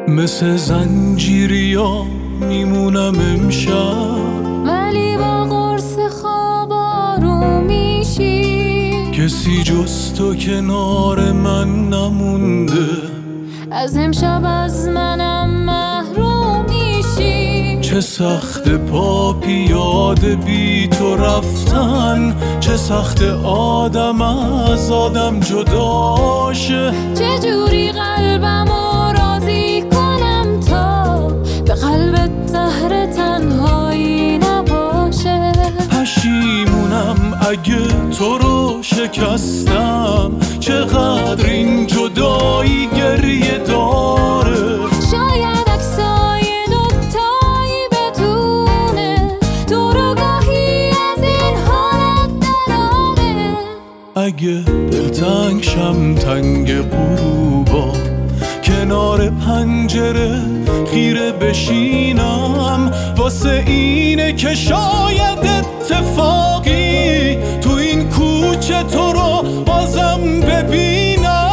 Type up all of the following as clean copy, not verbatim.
مثل زنجیریا میمونم امشب، ولی با قرص خواب آروم میشی. کسی جز تو کنار من نمونده، از امشب از منم محروم میشی. چه سخت پا پیاده بی تو رفتن، چه سخت آدم از آدم جداشه. چجوری قلبمو راضی کنم تا به قلبت زهر تنهایی نباشه. پشیمونم اگه تو رو شکستم، چقدر این جدایی گریه داره. شاید عکسای دوتایی بتونه تو رو گاهی از این حالت دراره. اگه دلتنگ شم تنگ غروبا، کنار پنجره خیره بشینم، واسه اینه که شاید اتفاقی تو این کوچه تو رو بازم ببینم.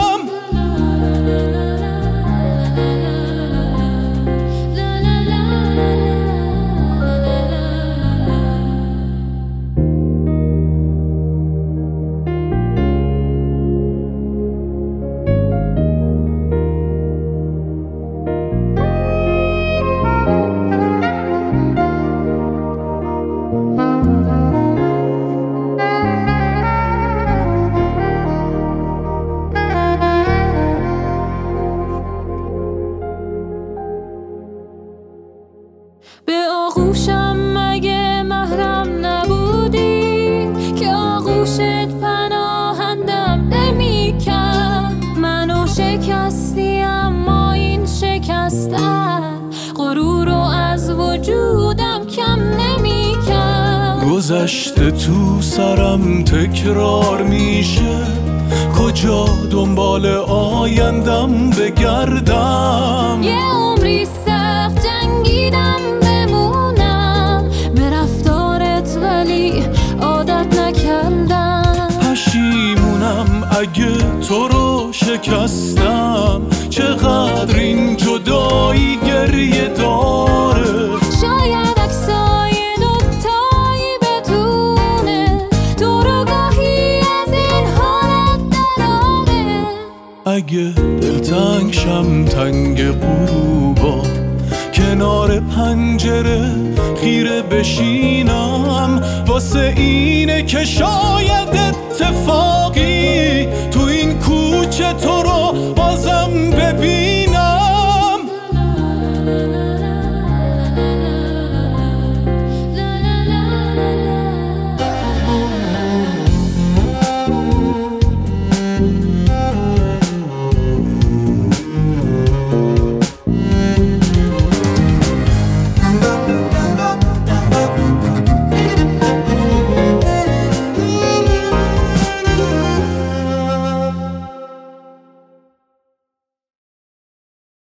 به آغوشم مگه محرم نبودی که آغوشت پناهندم نمی‌کرد. منو شکستی اما این شکستن غرور رو از وجودم کم نمی‌کرد. گذشته تو سرم تکرار میشه، کجا دنبال آیندم بگردم. یه عمری سخت جنگیدم بمونم به رفتارت ولی عادت نکردم. پشیمونم اگه تو رو شکستم، چقدر این جدایی گریه داره. شاید عکسای دوتایی بتونه تو رو گاهی از این حالت دراره. اگه دلتنگ شم تنگ غروبا، کنار پنجره خیره بشینم، واسه اینه که شاید اتفاقی تو این کوچه تو